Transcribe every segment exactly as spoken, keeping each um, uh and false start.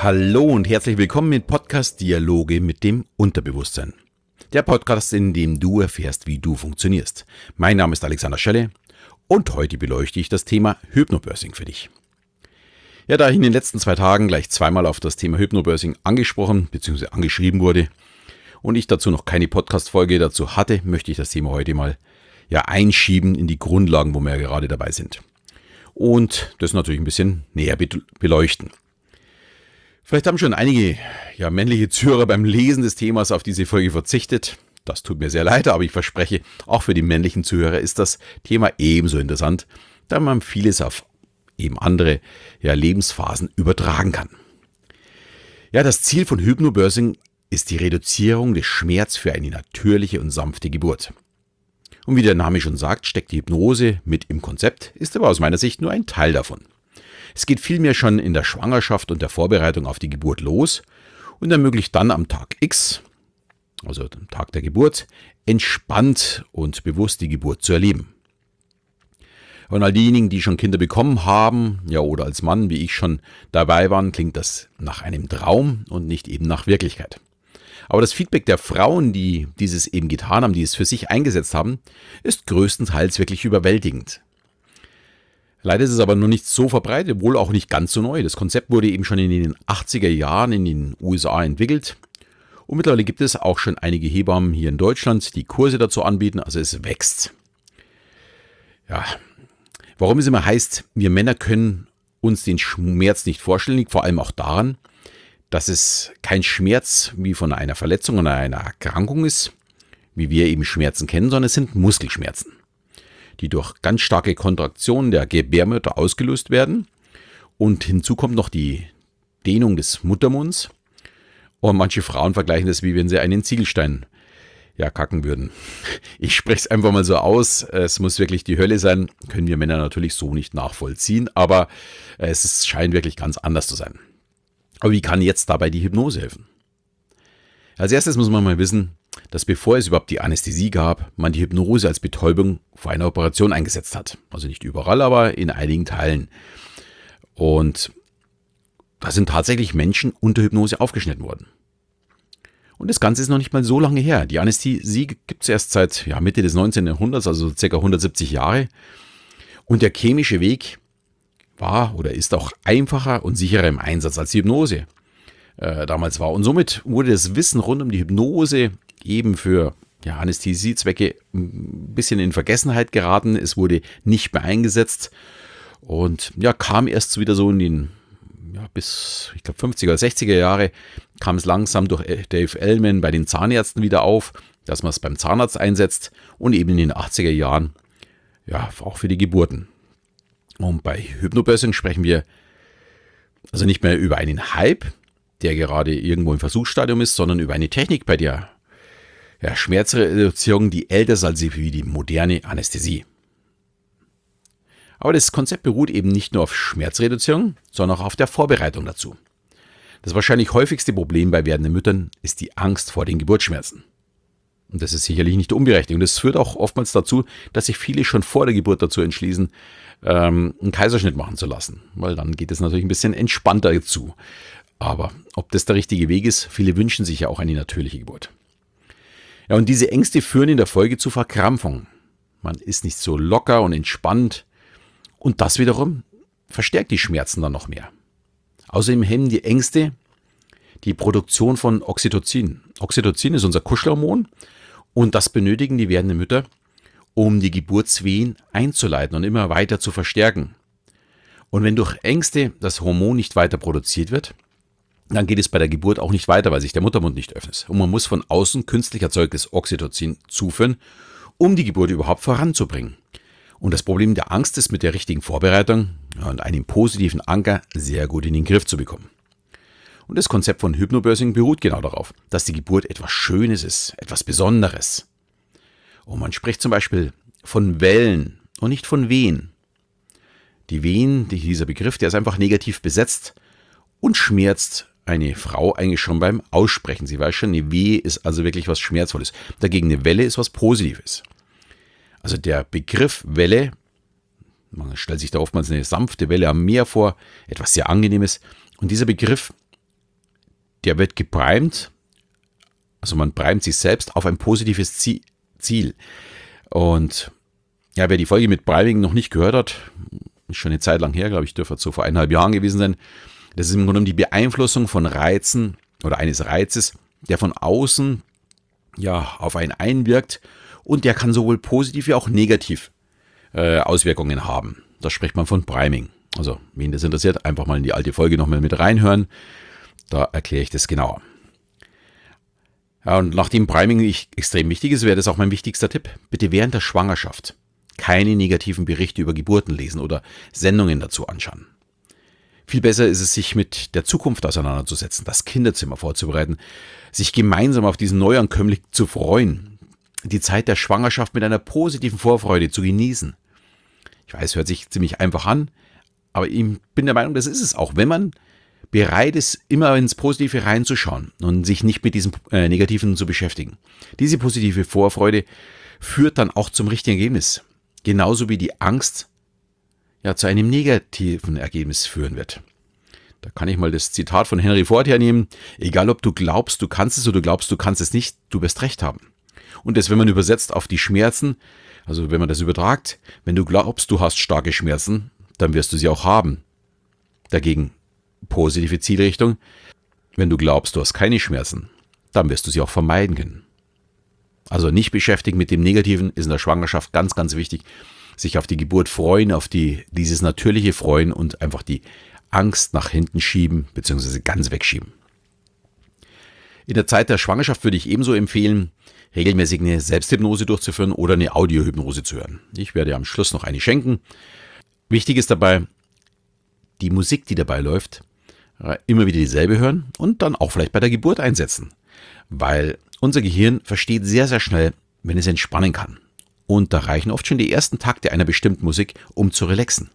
Hallo und herzlich willkommen mit Podcast Dialoge mit dem Unterbewusstsein. Der Podcast, in dem du erfährst, wie du funktionierst. Mein Name ist Alexander Schelle und heute beleuchte ich das Thema Hypnobirthing für dich. Ja, da ich in den letzten zwei Tagen gleich zweimal auf das Thema Hypnobirthing angesprochen bzw. angeschrieben wurde und ich dazu noch keine Podcast-Folge dazu hatte, möchte ich das Thema heute mal ja, einschieben in die Grundlagen, wo wir ja gerade dabei sind. Und das natürlich ein bisschen näher beleuchten. Vielleicht haben schon einige ja, männliche Zuhörer beim Lesen des Themas auf diese Folge verzichtet. Das tut mir sehr leid, aber ich verspreche, auch für die männlichen Zuhörer ist das Thema ebenso interessant, da man vieles auf eben andere ja, Lebensphasen übertragen kann. Ja, das Ziel von Hypnobirthing ist die Reduzierung des Schmerzes für eine natürliche und sanfte Geburt. Und wie der Name schon sagt, steckt die Hypnose mit im Konzept, ist aber aus meiner Sicht nur ein Teil davon. Es geht vielmehr schon in der Schwangerschaft und der Vorbereitung auf die Geburt los und ermöglicht dann am Tag X, also am Tag der Geburt, entspannt und bewusst die Geburt zu erleben. Und all diejenigen, die schon Kinder bekommen haben, ja oder als Mann, wie ich schon dabei waren, klingt das nach einem Traum und nicht eben nach Wirklichkeit. Aber das Feedback der Frauen, die dieses eben getan haben, die es für sich eingesetzt haben, ist größtenteils wirklich überwältigend. Leider ist es aber noch nicht so verbreitet, wohl auch nicht ganz so neu. Das Konzept wurde eben schon in den achtziger Jahren in den U S A entwickelt. Und mittlerweile gibt es auch schon einige Hebammen hier in Deutschland, die Kurse dazu anbieten. Also es wächst. Ja, warum es immer heißt, wir Männer können uns den Schmerz nicht vorstellen, liegt vor allem auch daran, dass es kein Schmerz wie von einer Verletzung oder einer Erkrankung ist, wie wir eben Schmerzen kennen, sondern es sind Muskelschmerzen, die durch ganz starke Kontraktionen der Gebärmutter ausgelöst werden. Und hinzu kommt noch die Dehnung des Muttermunds. Und manche Frauen vergleichen das, wie wenn sie einen Ziegelstein ja, kacken würden. Ich spreche es einfach mal so aus. Es muss wirklich die Hölle sein. Können wir Männer natürlich so nicht nachvollziehen. Aber es ist, scheint wirklich ganz anders zu sein. Aber wie kann jetzt dabei die Hypnose helfen? Als erstes muss man mal wissen, dass bevor es überhaupt die Anästhesie gab, man die Hypnose als Betäubung vor einer Operation eingesetzt hat. Also nicht überall, aber in einigen Teilen. Und da sind tatsächlich Menschen unter Hypnose aufgeschnitten worden. Und das Ganze ist noch nicht mal so lange her. Die Anästhesie gibt es erst seit ja, Mitte des neunzehnten Jahrhunderts, also ca. hundertsiebzig Jahre. Und der chemische Weg war oder ist auch einfacher und sicherer im Einsatz als die Hypnose äh, damals war. Und somit wurde das Wissen rund um die Hypnose eben für ja, Anästhesiezwecke ein bisschen in Vergessenheit geraten. Es wurde nicht mehr eingesetzt und ja, kam erst wieder so in den, ja, bis ich glaube fünfziger, sechziger Jahre, kam es langsam durch Dave Elman bei den Zahnärzten wieder auf, dass man es beim Zahnarzt einsetzt und eben in den achtziger Jahren ja, auch für die Geburten. Und bei Hypnobirthing sprechen wir also nicht mehr über einen Hype, der gerade irgendwo im Versuchsstadium ist, sondern über eine Technik, bei der ja, Schmerzreduzierung, die älter ist als wie die moderne Anästhesie. Aber das Konzept beruht eben nicht nur auf Schmerzreduzierung, sondern auch auf der Vorbereitung dazu. Das wahrscheinlich häufigste Problem bei werdenden Müttern ist die Angst vor den Geburtsschmerzen. Und das ist sicherlich nicht unberechtigt. Und das führt auch oftmals dazu, dass sich viele schon vor der Geburt dazu entschließen, ähm, einen Kaiserschnitt machen zu lassen. Weil dann geht es natürlich ein bisschen entspannter zu. Aber ob das der richtige Weg ist, viele wünschen sich ja auch eine natürliche Geburt. Ja, und diese Ängste führen in der Folge zu Verkrampfung. Man ist nicht so locker und entspannt. Und das wiederum verstärkt die Schmerzen dann noch mehr. Außerdem hemmen die Ängste die Produktion von Oxytocin. Oxytocin ist unser Kuschelhormon und das benötigen die werdenden Mütter, um die Geburtswehen einzuleiten und immer weiter zu verstärken. Und wenn durch Ängste das Hormon nicht weiter produziert wird, dann geht es bei der Geburt auch nicht weiter, weil sich der Muttermund nicht öffnet. Und man muss von außen künstlich erzeugtes Oxytocin zuführen, um die Geburt überhaupt voranzubringen. Und das Problem der Angst ist mit der richtigen Vorbereitung und einem positiven Anker sehr gut in den Griff zu bekommen. Und das Konzept von Hypnobirthing beruht genau darauf, dass die Geburt etwas Schönes ist, etwas Besonderes. Und man spricht zum Beispiel von Wellen und nicht von Wehen. Die Wehen, dieser Begriff, der ist einfach negativ besetzt und schmerzt eine Frau eigentlich schon beim Aussprechen. Sie weiß schon, eine Wehe ist also wirklich was Schmerzvolles. Dagegen eine Welle ist was Positives. Also der Begriff Welle, man stellt sich da oftmals eine sanfte Welle am Meer vor, etwas sehr Angenehmes. Und dieser Begriff der wird geprimed, also man primet sich selbst auf ein positives Ziel. Und ja, wer die Folge mit Priming noch nicht gehört hat, ist schon eine Zeit lang her, glaube ich, dürfte so vor eineinhalb Jahren gewesen sein. Das ist im Grunde genommen die Beeinflussung von Reizen oder eines Reizes, der von außen ja auf einen einwirkt und der kann sowohl positiv wie auch negativ äh, Auswirkungen haben. Da spricht man von Priming. Also, wen das interessiert, einfach mal in die alte Folge nochmal mit reinhören. Da erkläre ich das genauer. Ja, und nachdem Priming extrem wichtig ist, wäre das auch mein wichtigster Tipp. Bitte während der Schwangerschaft keine negativen Berichte über Geburten lesen oder Sendungen dazu anschauen. Viel besser ist es, sich mit der Zukunft auseinanderzusetzen, das Kinderzimmer vorzubereiten, sich gemeinsam auf diesen Neuankömmling zu freuen, die Zeit der Schwangerschaft mit einer positiven Vorfreude zu genießen. Ich weiß, hört sich ziemlich einfach an, aber ich bin der Meinung, das ist es auch, wenn man bereit ist, immer ins Positive reinzuschauen und sich nicht mit diesem äh, Negativen zu beschäftigen. Diese positive Vorfreude führt dann auch zum richtigen Ergebnis. Genauso wie die Angst ja zu einem negativen Ergebnis führen wird. Da kann ich mal das Zitat von Henry Ford hernehmen. Egal ob du glaubst, du kannst es oder du glaubst, du kannst es nicht, du wirst recht haben. Und das, wenn man übersetzt auf die Schmerzen, also wenn man das übertragt, wenn du glaubst, du hast starke Schmerzen, dann wirst du sie auch haben. Dagegen positive Zielrichtung, wenn du glaubst, du hast keine Schmerzen, dann wirst du sie auch vermeiden können. Also nicht beschäftigt mit dem Negativen ist in der Schwangerschaft ganz, ganz wichtig. Sich auf die Geburt freuen, auf die, dieses natürliche Freuen und einfach die Angst nach hinten schieben bzw. ganz wegschieben. In der Zeit der Schwangerschaft würde ich ebenso empfehlen, regelmäßig eine Selbsthypnose durchzuführen oder eine Audiohypnose zu hören. Ich werde am Schluss noch eine schenken. Wichtig ist dabei, die Musik, die dabei läuft, immer wieder dieselbe hören und dann auch vielleicht bei der Geburt einsetzen. Weil unser Gehirn versteht sehr, sehr schnell, wenn es entspannen kann. Und da reichen oft schon die ersten Takte einer bestimmten Musik, um zu relaxen.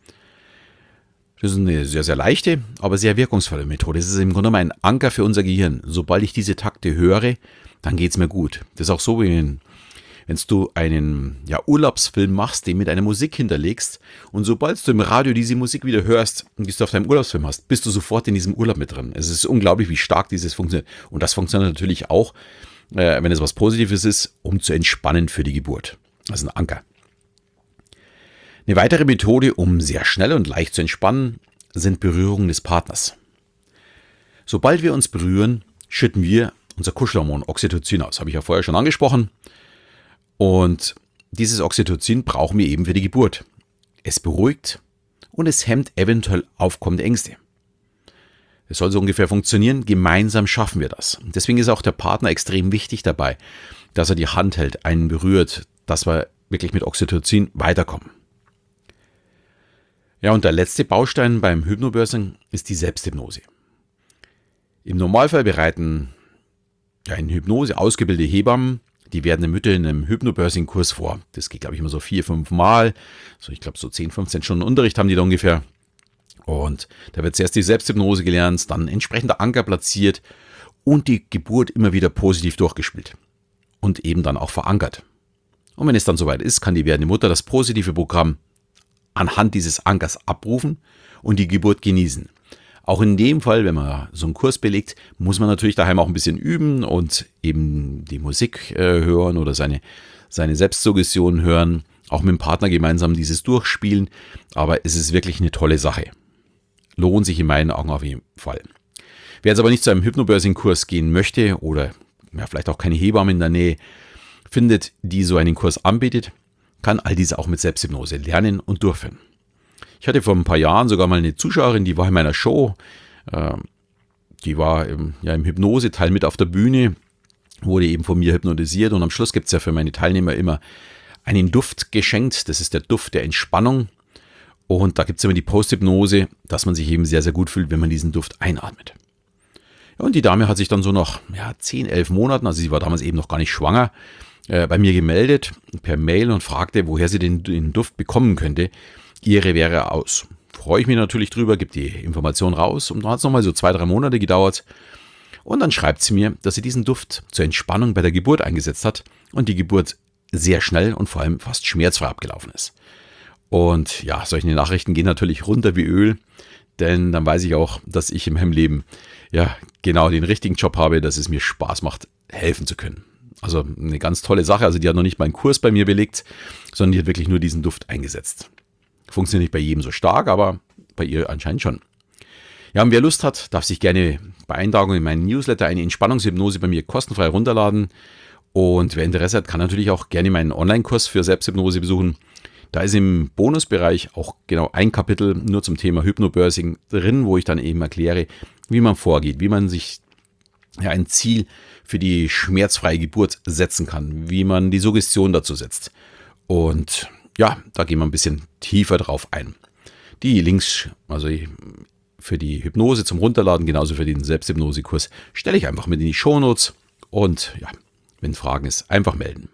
Das ist eine sehr, sehr leichte, aber sehr wirkungsvolle Methode. Es ist im Grunde genommen ein Anker für unser Gehirn. Sobald ich diese Takte höre, dann geht es mir gut. Das ist auch so, wie wenn, wenn du einen ja, Urlaubsfilm machst, den mit einer Musik hinterlegst und sobald du im Radio diese Musik wieder hörst und die du auf deinem Urlaubsfilm hast, bist du sofort in diesem Urlaub mit drin. Es ist unglaublich, wie stark dieses funktioniert. Und das funktioniert natürlich auch, äh, wenn es was Positives ist, um zu entspannen für die Geburt. Das ist ein Anker. Eine weitere Methode, um sehr schnell und leicht zu entspannen, sind Berührungen des Partners. Sobald wir uns berühren, schütten wir unser Kuschelhormon Oxytocin aus. Habe ich ja vorher schon angesprochen. Und dieses Oxytocin brauchen wir eben für die Geburt. Es beruhigt und es hemmt eventuell aufkommende Ängste. Es soll so ungefähr funktionieren. Gemeinsam schaffen wir das. Deswegen ist auch der Partner extrem wichtig dabei, dass er die Hand hält, einen berührt, dass wir wirklich mit Oxytocin weiterkommen. Ja, und der letzte Baustein beim Hypnobirthing ist die Selbsthypnose. Im Normalfall bereiten ja, in Hypnose ausgebildete Hebammen die werdende Mütter in einem Hypnobirthing-Kurs vor. Das geht, glaube ich, immer so vier, fünf Mal. So, ich glaube, so zehn, fünfzehn Stunden Unterricht haben die da ungefähr. Und da wird zuerst die Selbsthypnose gelernt, dann entsprechender Anker platziert und die Geburt immer wieder positiv durchgespielt. Und eben dann auch verankert. Und wenn es dann soweit ist, kann die werdende Mutter das positive Programm anhand dieses Ankers abrufen und die Geburt genießen. Auch in dem Fall, wenn man so einen Kurs belegt, muss man natürlich daheim auch ein bisschen üben und eben die Musik äh, hören oder seine, seine Selbstsuggestion hören, auch mit dem Partner gemeinsam dieses durchspielen. Aber es ist wirklich eine tolle Sache. Lohnt sich in meinen Augen auf jeden Fall. Wer jetzt aber nicht zu einem Hypnobirthing-Kurs gehen möchte oder ja, vielleicht auch keine Hebamme in der Nähe findet, die so einen Kurs anbietet, kann all dies auch mit Selbsthypnose lernen und durchführen. Ich hatte vor ein paar Jahren sogar mal eine Zuschauerin, die war in meiner Show, äh, die war im, ja, im Hypnose-Teil mit auf der Bühne, wurde eben von mir hypnotisiert und am Schluss gibt es ja für meine Teilnehmer immer einen Duft geschenkt, das ist der Duft der Entspannung und da gibt es immer die Post-Hypnose, dass man sich eben sehr, sehr gut fühlt, wenn man diesen Duft einatmet. Ja, und die Dame hat sich dann so nach ja, zehn, elf Monaten, also sie war damals eben noch gar nicht schwanger, äh, bei mir gemeldet per Mail und fragte, woher sie den, den Duft bekommen könnte. Ihre wäre aus. Freue ich mich natürlich drüber, gebe die Information raus und dann hat es nochmal so zwei, drei Monate gedauert. Und dann schreibt sie mir, dass sie diesen Duft zur Entspannung bei der Geburt eingesetzt hat und die Geburt sehr schnell und vor allem fast schmerzfrei abgelaufen ist. Und ja, solche Nachrichten gehen natürlich runter wie Öl, denn dann weiß ich auch, dass ich in meinem Leben ja genau den richtigen Job habe, dass es mir Spaß macht, helfen zu können. Also eine ganz tolle Sache. Also die hat noch nicht mal einen Kurs bei mir belegt, sondern die hat wirklich nur diesen Duft eingesetzt. Funktioniert nicht bei jedem so stark, aber bei ihr anscheinend schon. Ja, und wer Lust hat, darf sich gerne bei Eintragung in meinen Newsletter eine Entspannungshypnose bei mir kostenfrei runterladen. Und wer Interesse hat, kann natürlich auch gerne meinen Online-Kurs für Selbsthypnose besuchen. Da ist im Bonusbereich auch genau ein Kapitel nur zum Thema Hypnobirthing drin, wo ich dann eben erkläre, wie man vorgeht, wie man sich ja, ein Ziel für die schmerzfreie Geburt setzen kann, wie man die Suggestion dazu setzt. Und ja, da gehen wir ein bisschen tiefer drauf ein. Die Links, also für die Hypnose zum Runterladen, genauso für den Selbsthypnosekurs, stelle ich einfach mit in die Shownotes und ja, wenn Fragen ist, einfach melden.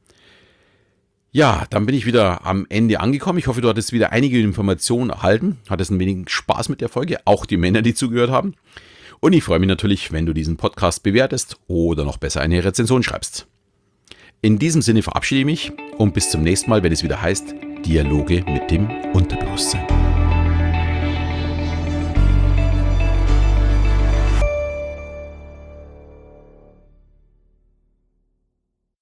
Ja, dann bin ich wieder am Ende angekommen. Ich hoffe, du hattest wieder einige Informationen erhalten. Hattest ein wenig Spaß mit der Folge, auch die Männer, die zugehört haben. Und ich freue mich natürlich, wenn du diesen Podcast bewertest oder noch besser eine Rezension schreibst. In diesem Sinne verabschiede ich mich und bis zum nächsten Mal, wenn es wieder heißt, Dialoge mit dem Unterbewusstsein.